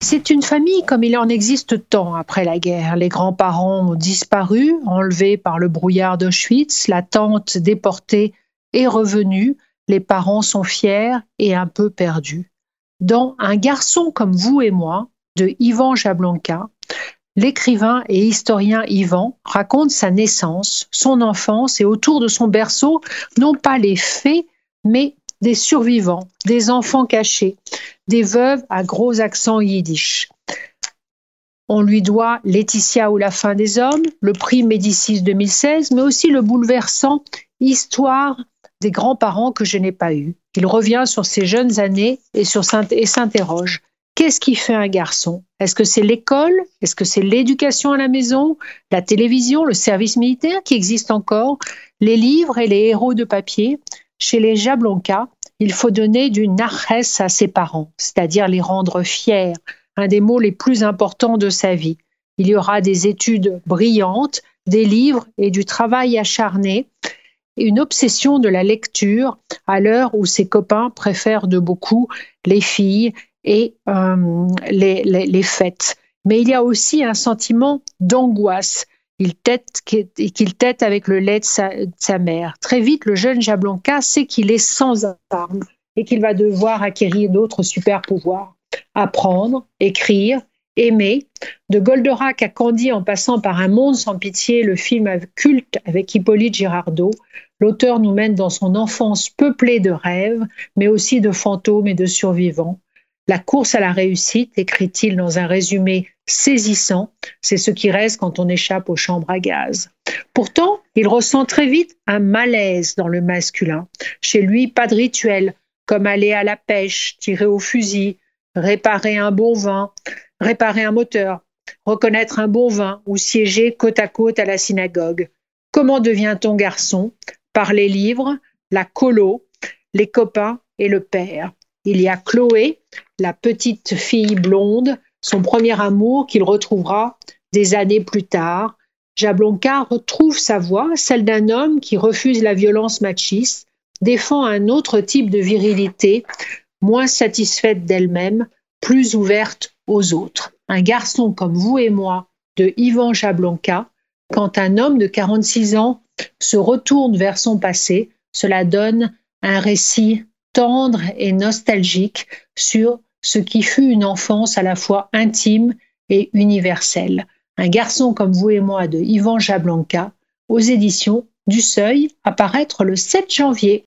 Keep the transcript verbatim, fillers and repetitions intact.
C'est une famille comme il en existe tant après la guerre. Les grands-parents ont disparu, enlevés par le brouillard d'Auschwitz. La tante déportée est revenue. Les parents sont fiers et un peu perdus. Dans Un garçon comme vous et moi, de Ivan Jablonka, l'écrivain et historien Ivan raconte sa naissance, son enfance et autour de son berceau, non pas les faits, mais des survivants, des enfants cachés, des veuves à gros accent yiddish. On lui doit Laetitia ou la fin des hommes, le prix Médicis deux mille seize, mais aussi le bouleversant Histoire des grands-parents que je n'ai pas eus. Il revient sur ses jeunes années et, sur, et s'interroge. Qu'est-ce qui fait un garçon? Est-ce que c'est l'école? Est-ce que c'est l'éducation à la maison? La télévision, le service militaire qui existe encore? Les livres et les héros de papier? Chez les Jablonka, il faut donner du nachès à ses parents, c'est-à-dire les rendre fiers, un des mots les plus importants de sa vie. Il y aura des études brillantes, des livres et du travail acharné, une obsession de la lecture à l'heure où ses copains préfèrent de beaucoup les filles et euh, les, les, les fêtes. Mais il y a aussi un sentiment d'angoisse. Il tète, qu'il tète avec le lait de sa, de sa mère. Très vite, le jeune Jablonka sait qu'il est sans armes et qu'il va devoir acquérir d'autres super pouvoirs. Apprendre, écrire, aimer. De Goldorak à Candy en passant par Un monde sans pitié, le film culte avec Hippolyte Girardot, l'auteur nous mène dans son enfance peuplée de rêves, mais aussi de fantômes et de survivants. La course à la réussite, écrit-il dans un résumé saisissant, c'est ce qui reste quand on échappe aux chambres à gaz. Pourtant, il ressent très vite un malaise dans le masculin. Chez lui, pas de rituel, comme aller à la pêche, tirer au fusil, réparer un bon vin, réparer un moteur, reconnaître un bon vin ou siéger côte à côte à la synagogue. Comment devient-on garçon? Par les livres, la colo, les copains et le père. Il y a Chloé, la petite fille blonde, son premier amour qu'il retrouvera des années plus tard. Jablonka retrouve sa voix, celle d'un homme qui refuse la violence machiste, défend un autre type de virilité, moins satisfaite d'elle-même, plus ouverte aux autres. Un garçon comme vous et moi, de Ivan Jablonka, quand un homme de quarante-six ans se retourne vers son passé, cela donne un récit tendre et nostalgique sur ce qui fut une enfance à la fois intime et universelle. Un garçon comme vous et moi de Ivan Jablonka, aux éditions du Seuil, à paraître le sept janvier.